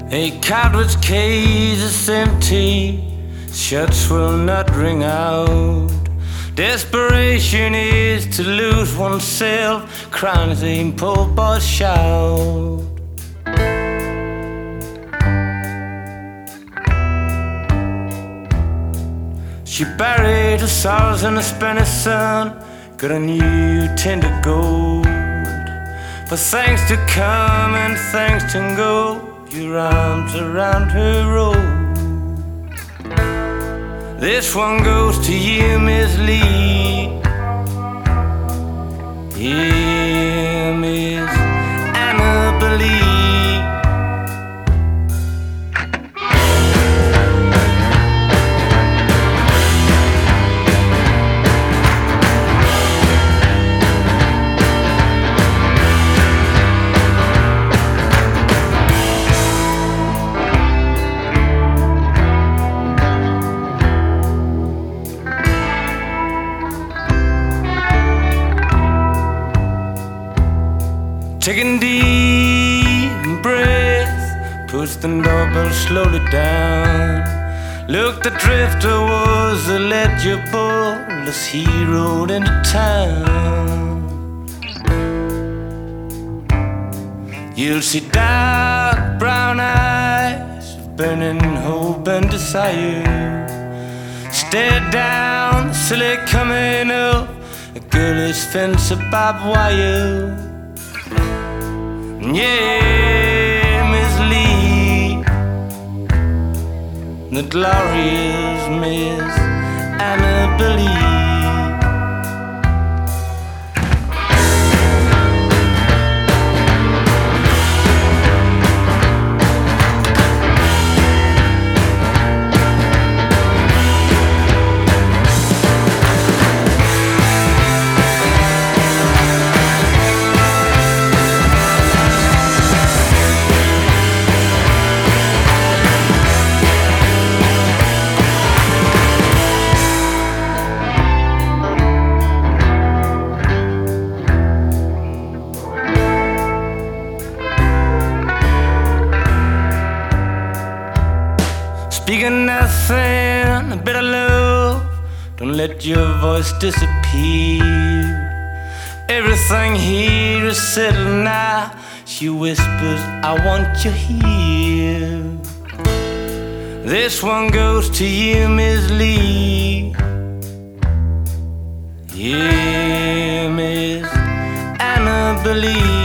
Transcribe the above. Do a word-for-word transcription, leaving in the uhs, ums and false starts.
A coward's cage is empty, shots will not ring out. Desperation is to lose oneself, crying as a poor boy shout. She buried her sorrows in the Spanish sun, got a new tender gold. For things to come and things to go, your arms around her roll. This one goes to you, Miss Lee. Yeah, Miss Annabelle Lee. Taking deep breath, push the doorbell slowly down. Look, the drifter was a legible as he rode into town. You'll see dark brown eyes, burning hope and desire. Stare down, silly coming up, a girlish fence of barbed wire. Yeah, Miss Lee, the glorious Miss Annabelle Lee. Speaking nothing, a bit of love, don't let your voice disappear. Everything here is settled now, she whispers, I want you here. This one goes to you, Miss Lee. Yeah, Miss Annabelle Lee.